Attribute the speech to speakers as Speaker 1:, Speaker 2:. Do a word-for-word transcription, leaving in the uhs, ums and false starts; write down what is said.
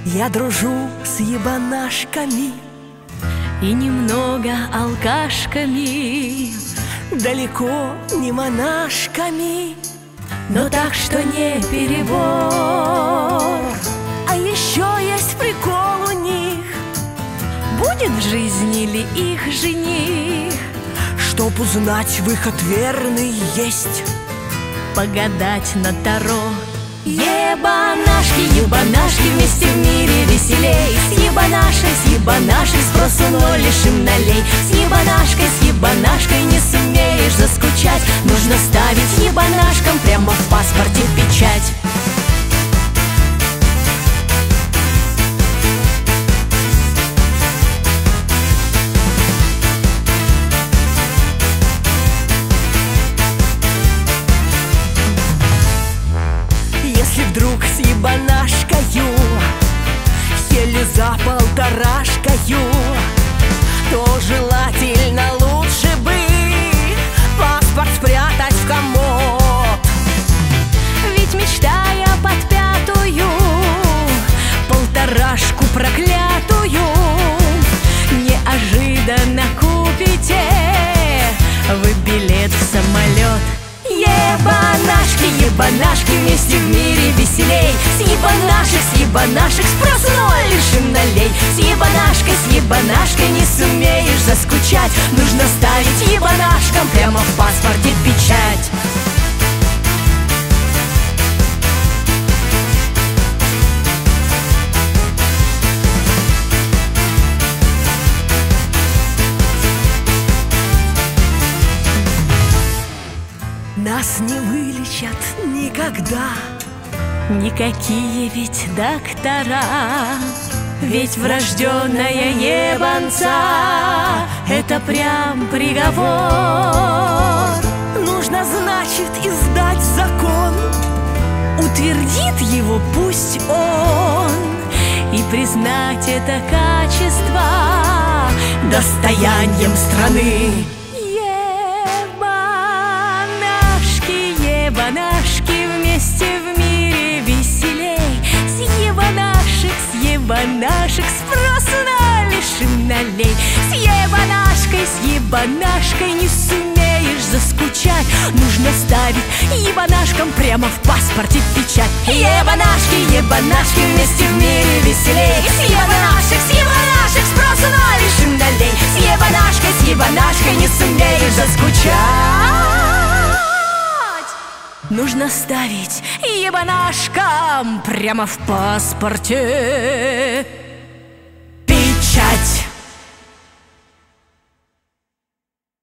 Speaker 1: Я дружу с ебанашками
Speaker 2: и немного алкашками,
Speaker 1: далеко не монашками,
Speaker 2: но так что не перебор.
Speaker 1: А еще есть прикол у них:
Speaker 2: будет в жизни ли их жених?
Speaker 1: Чтоб узнать выход верный, есть
Speaker 2: погадать на таро. Ебанашки, ебанашки, вместе в мире веселей. С ебанашей, с ебанашей, спросу ноль, лишь им налей. С ебанашкой, с ебанашкой не сумеешь заскучать. Нужно ставить ебанашкам прямо в паспорте печать.
Speaker 1: Если вдруг с ебанашкою сели за полторашкою, то желательно лучше бы паспорт спрятать в комод.
Speaker 2: Ведь мечтая под пятую полторашку проклятую, неожиданно купите вы билет в самолет. Ебанашки, ебанашки, вместе в мире веселей. С ебанашек, с ебанашек, спрос ноль, лишь им налей. С ебанашкой, с ебанашкой не сумеешь заскучать. Нужно ставить ебанашкам прямо в паспорте печать.
Speaker 1: Нас не вылечат никогда
Speaker 2: никакие ведь доктора. Ведь врожденная ебанца — это прям приговор.
Speaker 1: Нужно, значит, издать закон,
Speaker 2: утвердит его пусть он, и признать это качество достоянием страны. Ебанашки, вместе в мире веселей. С ебанашек, с ебанашек, спрос на лишь им налей. С ебанашкой, с ебанашкой не сумеешь заскучать. Нужно ставить ебанашкам прямо в паспорте печать. Ебанашки, ебанашки, вместе в мире веселей. С ебанашек, с ебанашек, спрос на лишь им налей. С ебанашкой, с ебанашкой не сумеешь заскучать. Нужно ставить ебанашкам прямо в паспорте